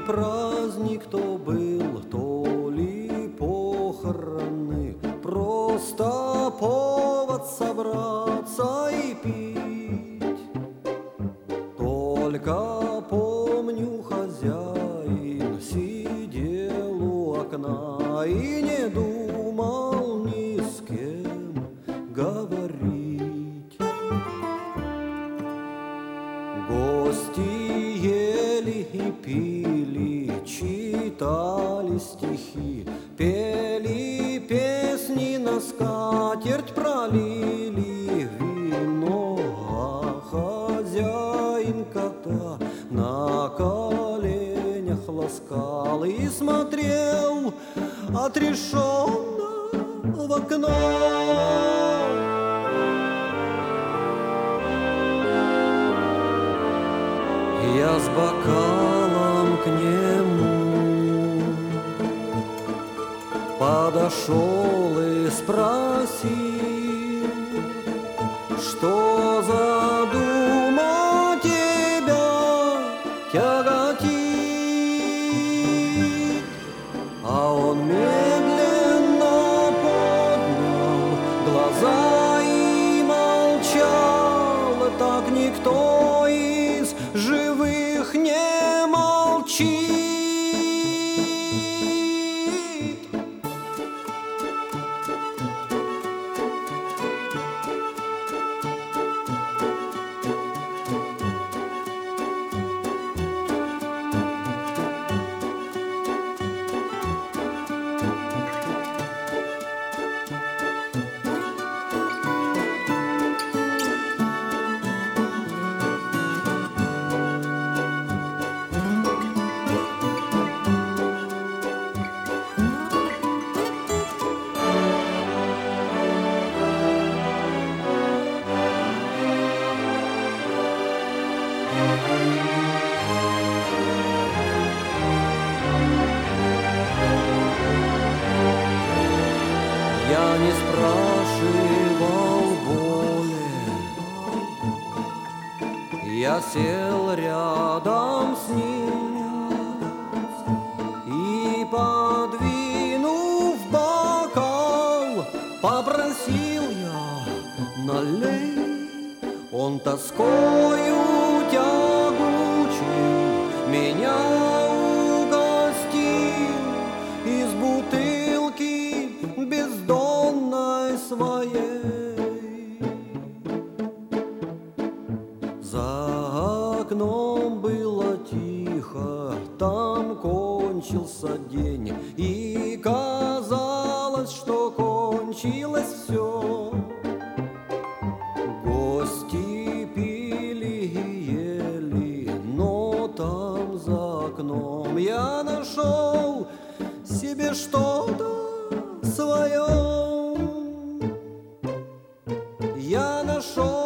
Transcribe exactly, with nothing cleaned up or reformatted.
праздник то был, то ли похороны, просто повод собраться и пить. Только помню, хозяин сидел у окна и не думал ни с кем говорить. Гости ели и пили, читали стихи, пели песни, на скатерть пролили вино, а хозяин кота на коленях ласкал и смотрел отрешенно в окно. Я с бокалом к нему подошел и спросил, что за дума тебя тяготит. А он медленно поднял глаза и молчал, так никто из живых не молчит. Я не спрашивал боли, я сел рядом с ним и, подвинув бокал, попросил я: налей. Он тоскою тягучей меня угостил из бутылки бездонной своей. За окном было тихо, там кончился день, и казалось, что кончилось все. Гости пили и ели, но там за окном я нашел себе что-то свое. Я нашел